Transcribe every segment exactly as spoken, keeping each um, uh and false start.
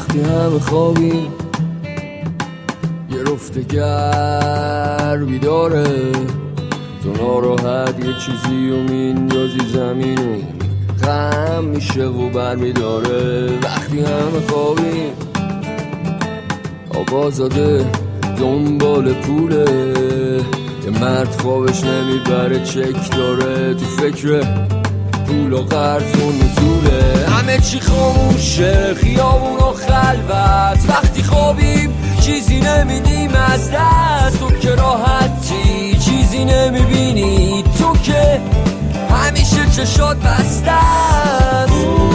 وقتی همه خوابیم یه رفتگر بیداره، تو ناراحت یه چیزی و میندازی زمین و غم میشه و برمیداره. وقتی همه خوابیم آقازاده دنبال پوله، یه مرد خوابش نمیبره چک داره، تو فکر پول و قرض و نزوله. همه چی خاموشه خیابون و خلوت، وقتی خوابیم چیزی نمیدیم از دست. تو که راحتی چیزی نمیبینی، تو که همیشه چشات بسته است.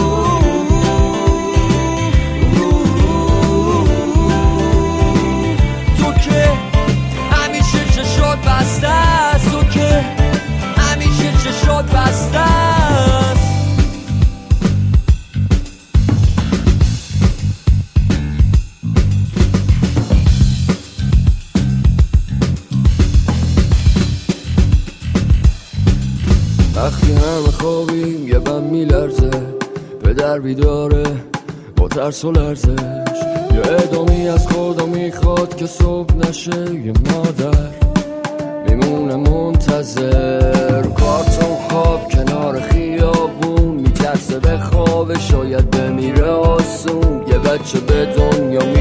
تو که همیشه چشات بسته است، تو که همیشه چشات بسته است. وقتی همه خوابیم یه بم میلرزه، به در بیداره با ترس و لرزش، یه ادامی از خدا میخواد که صبح نشه. یه مادر میمونه منتظر، کارتون خواب کنار خیابون، میترسه به خواب شاید بمیره آسون. یه بچه به دنیا